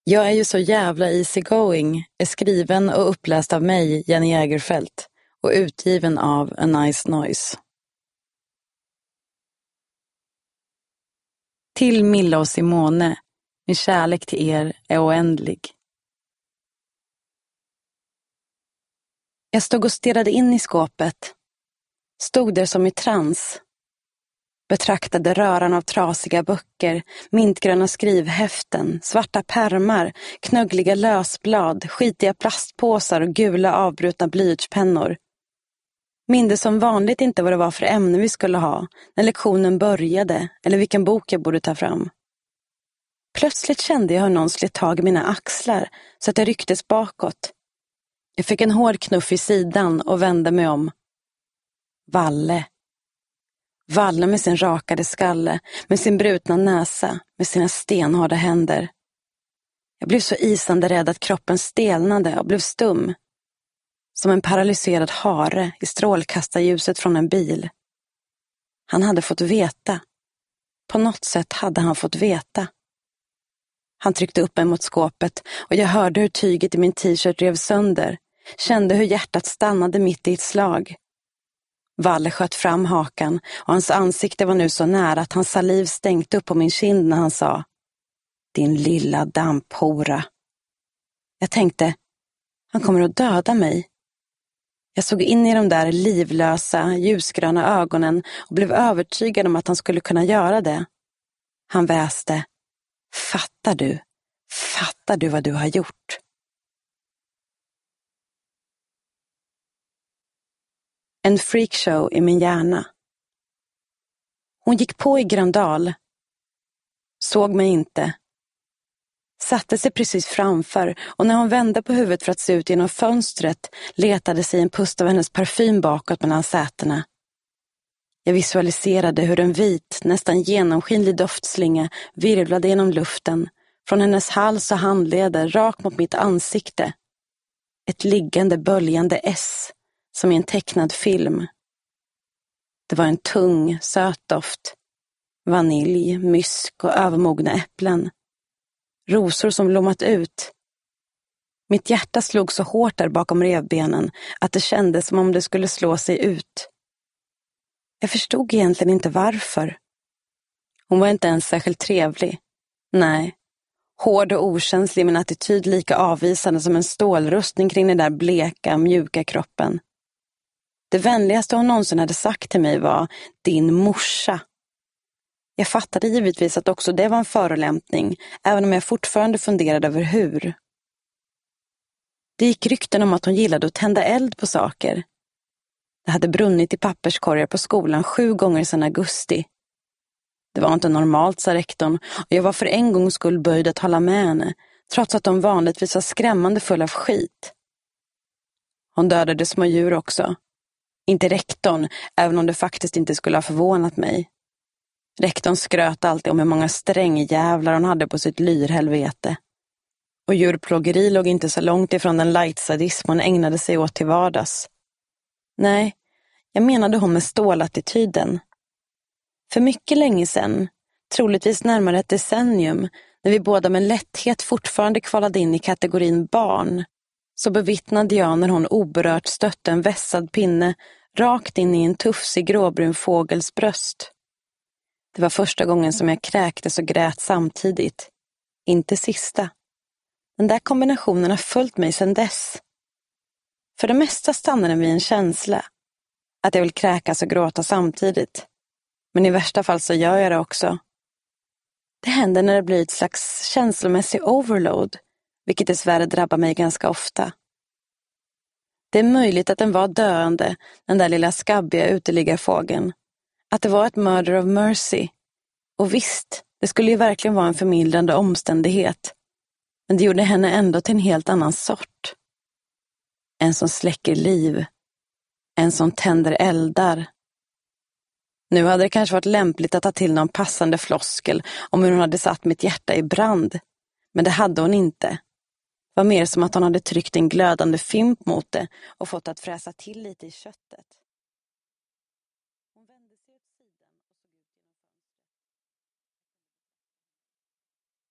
Jag är ju så jävla easygoing är skriven och uppläst av mig, Jenny Jägerfelt, och utgiven av A Nice Noise. Till Milla och Simone, min kärlek till er är oändlig. Jag stod och stirrade in i skåpet. Stod där som i trans. Betraktade röran av trasiga böcker, mintgröna skrivhäften, svarta pärmar, knöggliga lösblad, skitiga plastpåsar och gula avbrutna blyertspennor. Minde som vanligt inte vad det var för ämne vi skulle ha, när lektionen började eller vilken bok jag borde ta fram. Plötsligt kände jag hur någon slet tag i mina axlar så att jag rycktes bakåt. Jag fick en hård knuff i sidan och vände mig om. Valle. Valle med sin rakade skalle, med sin brutna näsa, med sina stenhårda händer. Jag blev så isande rädd att kroppen stelnade och blev stum. Som en paralyserad hare i strålkastarljuset från en bil. Han hade fått veta. På något sätt hade han fått veta. Han tryckte upp mig mot skåpet och jag hörde hur tyget i min t-shirt rev sönder. Kände hur hjärtat stannade mitt i ett slag. Valle sköt fram hakan och hans ansikte var nu så nära att hans saliv stängt upp på min kind när han sa: Din lilla damphora. Jag tänkte, han kommer att döda mig. Jag såg in i de där livlösa, ljusgröna ögonen och blev övertygad om att han skulle kunna göra det. Han väste: Fattar du vad du har gjort? En freakshow i min hjärna. Hon gick på i Gröndal. Såg mig inte. Satte sig precis framför och när hon vände på huvudet för att se ut genom fönstret letade sig en pust av hennes parfym bakåt mellan sätena. Jag visualiserade hur en vit, nästan genomskinlig doftslinga virvlade genom luften, från hennes hals och handleder rakt mot mitt ansikte. Ett liggande, böljande S, som i en tecknad film. Det var en tung, söt doft. Vanilj, mysk och övermogna äpplen. Rosor som blommat ut. Mitt hjärta slog så hårt där bakom revbenen att det kändes som om det skulle slå sig ut. Jag förstod egentligen inte varför. Hon var inte ens särskilt trevlig. Nej. Hård och okänslig med en attityd lika avvisande som en stålrustning kring den där bleka, mjuka kroppen. Det vänligaste hon någonsin hade sagt till mig var din morsa. Jag fattade givetvis att också det var en förolämpning, även om jag fortfarande funderade över hur. Det gick rykten om att hon gillade att tända eld på saker. Det hade brunnit i papperskorgar på skolan 7 gånger sedan augusti. Det var inte normalt, sa rektorn, och jag var för en gångs skull böjd att hålla med henne, trots att de vanligtvis var skrämmande full av skit. Hon dödade små djur också. Inte rektorn, även om det faktiskt inte skulle ha förvånat mig. Rektorn skröt alltid om hur många strängjävlar hon hade på sitt lyrhelvete. Och djurplågeri låg inte så långt ifrån den light-sadism hon ägnade sig åt till vardags. Nej, jag menade hon med stålattityden. För mycket länge sedan, troligtvis närmare ett decennium, när vi båda med lätthet fortfarande kvalade in i kategorin barn, så bevittnade jag när hon oberört stötte en vässad pinne rakt in i en tufsig gråbrun fågels bröst. Det var första gången som jag kräktes och grät samtidigt. Inte sista. Den där kombinationen har följt mig sedan dess. För det mesta stannar den vid en känsla. Att jag vill kräkas och gråta samtidigt. Men i värsta fall så gör jag det också. Det händer när det blir ett slags känslomässig overload, vilket dessvärre drabbar mig ganska ofta. Det är möjligt att den var döende, den där lilla skabbiga uteliggarfågeln. Att det var ett murder of mercy. Och visst, det skulle ju verkligen vara en förmildrande omständighet. Men det gjorde henne ändå till en helt annan sort. En som släcker liv. En som tänder eldar. Nu hade det kanske varit lämpligt att ta till någon passande floskel om hur hon hade satt mitt hjärta i brand. Men det hade hon inte. Det var mer som att hon hade tryckt en glödande fimp mot det och fått att fräsa till lite i köttet.